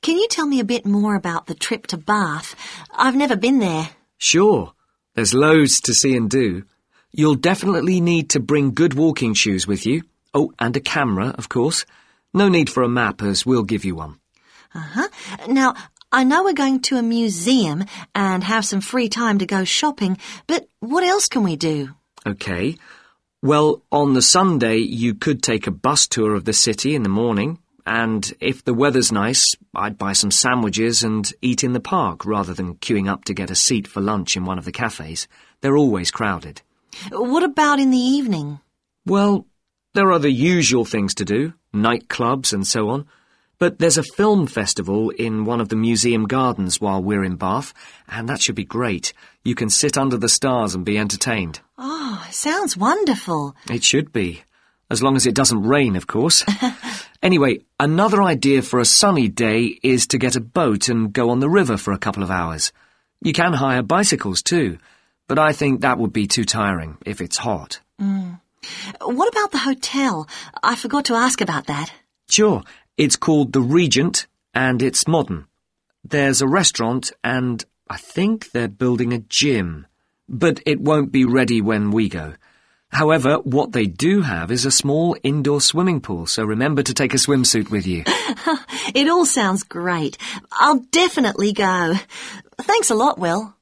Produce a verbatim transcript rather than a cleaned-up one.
can you tell me a bit more about the trip to Bath? I've never been there. Sure. There's loads to see and do. You'll definitely need to bring good walking shoes with you. Oh, and a camera, of course. No need for a map, as we'll give you one. Uh-huh. Now, I know we're going to a museum and have some free time to go shopping, but what else can we do? OK. Well, on the Sunday, you could take a bus tour of the city in the morning, and if the weather's nice, I'd buy some sandwiches and eat in the park rather than queuing up to get a seat for lunch in one of the cafes. They're always crowded. What about in the evening? Well, there are the usual things to do, nightclubs and so on. But there's a film festival in one of the museum gardens while we're in Bath, and that should be great. You can sit under the stars and be entertained. Oh, sounds wonderful. It should be. As long as it doesn't rain, of course. Anyway, another idea for a sunny day is to get a boat and go on the river for a couple of hours. You can hire bicycles too, but I think that would be too tiring if it's hot. Mm. What about the hotel? I forgot to ask about that. Sure. It's called the Regent, and it's modern. There's a restaurant, and I think they're building a gym. But it won't be ready when we go. However, what they do have is a small indoor swimming pool, so remember to take a swimsuit with you. It all sounds great. I'll definitely go. Thanks a lot, Will.